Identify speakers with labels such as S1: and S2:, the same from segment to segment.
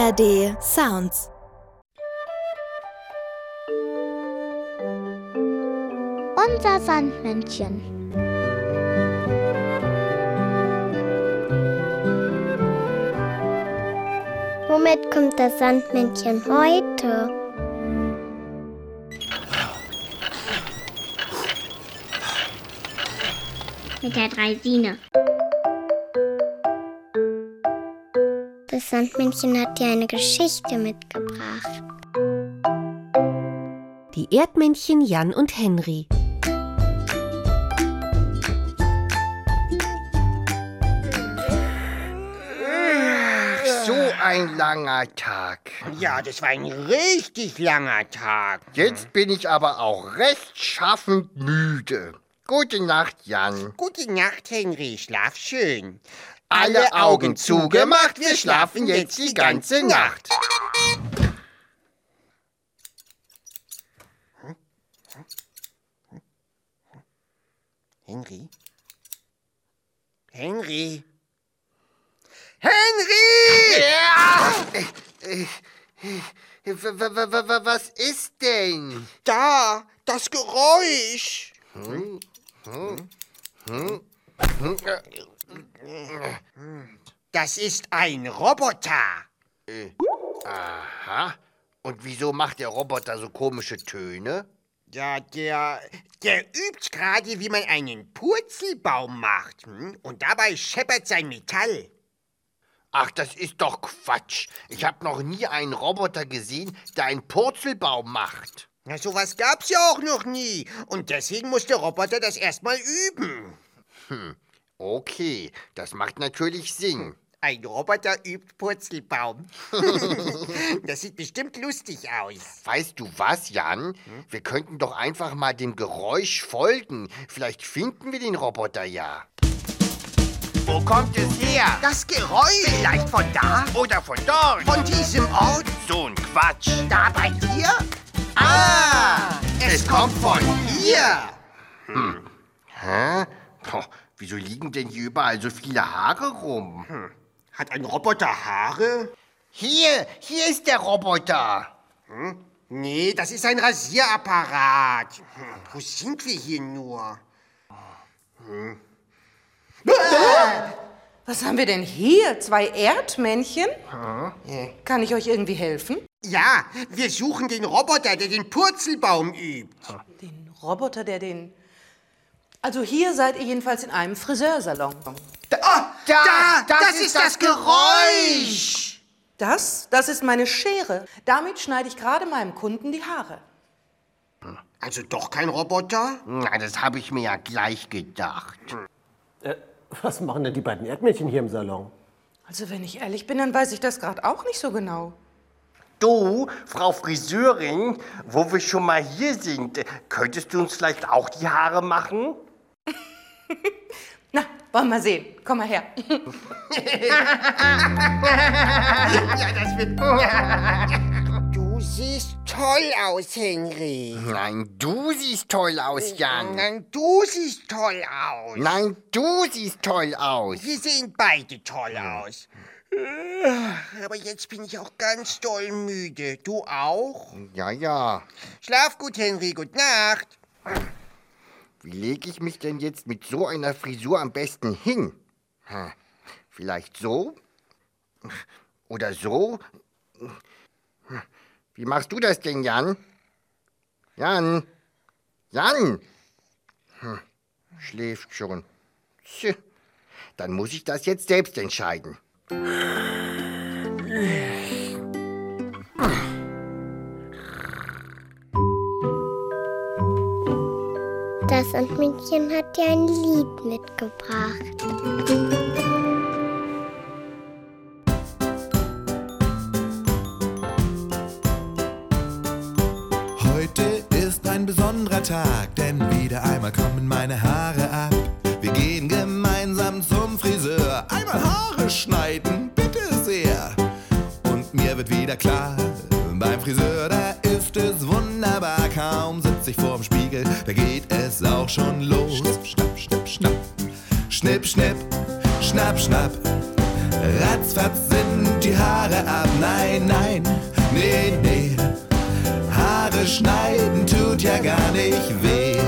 S1: ARD Sounds.
S2: Unser Sandmännchen. Womit kommt das Sandmännchen heute? Mit der Draisine. Das Sandmännchen hat dir eine Geschichte mitgebracht.
S3: Die Erdmännchen Jan und Henry.
S4: So ein langer Tag.
S5: Ja, das war ein richtig langer Tag.
S4: Jetzt bin ich aber auch rechtschaffend müde. Gute Nacht, Jan.
S5: Gute Nacht, Henry. Schlaf schön.
S4: Alle Augen zugemacht, wir schlafen jetzt die ganze Nacht.
S5: Henry? Henry? Henry!
S4: Ja! Was ist denn?
S5: Da, das Geräusch. Das ist ein Roboter.
S4: Aha. Und wieso macht der Roboter so komische Töne?
S5: Ja, der übt gerade, wie man einen Purzelbaum macht. Und dabei scheppert sein Metall.
S4: Ach, das ist doch Quatsch. Ich habe noch nie einen Roboter gesehen, der einen Purzelbaum macht.
S5: Na, sowas gab's ja auch noch nie. Und deswegen muss der Roboter das erstmal üben.
S4: Okay, das macht natürlich Sinn.
S5: Ein Roboter übt Purzelbaum. Das sieht bestimmt lustig aus.
S4: Weißt du was, Jan? Wir könnten doch einfach mal dem Geräusch folgen. Vielleicht finden wir den Roboter ja. Wo kommt es her?
S5: Das Geräusch. Vielleicht von da?
S4: Oder von dort?
S5: Von diesem Ort?
S4: So ein Quatsch.
S5: Da bei dir? Ah, es kommt von hier.
S4: Hä? Wieso liegen denn hier überall so viele Haare rum?
S5: Hat ein Roboter Haare?
S4: Hier ist der Roboter.
S5: Nee, das ist ein Rasierapparat. Wo sind wir hier nur?
S6: Was haben wir denn hier? 2 Erdmännchen? Kann ich euch irgendwie helfen?
S5: Ja, wir suchen den Roboter, der den Purzelbaum übt.
S6: Den Roboter, der den... Also hier seid ihr jedenfalls in einem Friseursalon.
S5: Das ist das Geräusch.
S6: Das ist meine Schere. Damit schneide ich gerade meinem Kunden die Haare.
S5: Also doch kein Roboter?
S4: Na, das habe ich mir ja gleich gedacht.
S7: Was machen denn die beiden Erdmännchen hier im Salon?
S6: Also wenn ich ehrlich bin, dann weiß ich das gerade auch nicht so genau.
S4: Du, Frau Friseurin, wo wir schon mal hier sind, könntest du uns vielleicht auch die Haare machen?
S6: Na, wollen wir sehen. Komm mal her.
S5: Ja, das wird... Du siehst toll aus, Henry.
S4: Nein, du siehst toll aus, Jan.
S5: Nein, du siehst toll aus.
S4: Nein, du siehst toll aus.
S5: Wir sehen beide toll aus. Aber jetzt bin ich auch ganz doll müde. Du auch?
S4: Ja.
S5: Schlaf gut, Henry. Gute Nacht.
S4: Wie lege ich mich denn jetzt mit so einer Frisur am besten hin? Vielleicht so? Oder so? Wie machst du das denn, Jan? Jan? Schläft schon. Tja, dann muss ich das jetzt selbst entscheiden.
S2: Das Sandmännchen hat dir ein Lied mitgebracht.
S8: Heute ist ein besonderer Tag, denn wieder einmal kommen meine Haare ab. Wir gehen gemeinsam zum Friseur, einmal Haare schneiden, bitte sehr. Und mir wird wieder klar, beim Friseur, da ist es wunderbar. Kaum sitze ich vorm Spiegel, da geht es auch schon los. Schnipp, schnapp, schnipp, schnapp. Schnipp, schnipp, schnapp, schnapp. Ratzfatz sind die Haare ab. Nein, nein, nee, nee. Haare schneiden tut ja gar nicht weh.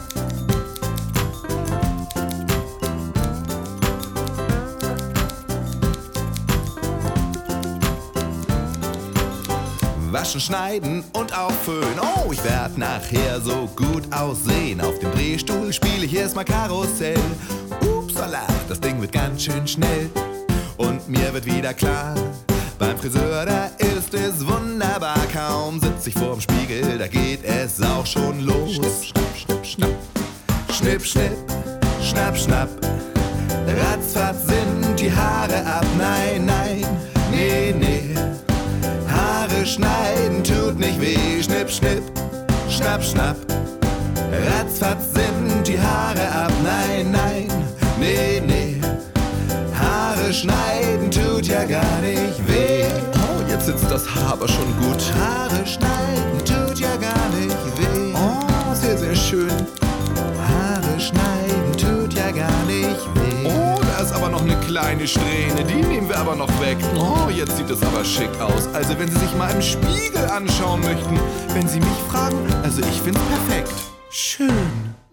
S8: Waschen, schneiden und auch föhnen. Oh, ich werd nachher so gut aussehen. Auf dem Drehstuhl spiele ich erstmal Karussell. Upsala, das Ding wird ganz schön schnell. Und mir wird wieder klar, beim Friseur, da ist es wunderbar. Kaum sitz ich vorm Spiegel, da geht es auch schon los. Schnipp, schnapp, schnipp, schnapp. Schnipp, schnipp, schnapp, schnapp. Ratzfatz sind die Haare ab. Nein, nein, nee, nee. Haare schneiden tut nicht weh. Schnipp, schnipp, schnapp, schnapp. Ratzfatz sind die Haare ab. Nein, nein, nee, nee. Haare schneiden tut ja gar nicht weh. Oh, jetzt sitzt das Haar aber schon gut. Haare schneiden tut ja gar nicht weh. Oh, sehr, sehr schön. Haare schneiden tut ja gar nicht weh. Oh, da ist aber noch eine kleine Strähne. Die nehmen wir aber noch weg. Oh, jetzt sieht es aber schick aus. Also wenn Sie sich mal im Spiegel anschauen möchten, wenn Sie mich fragen, also ich find's perfekt. Schön.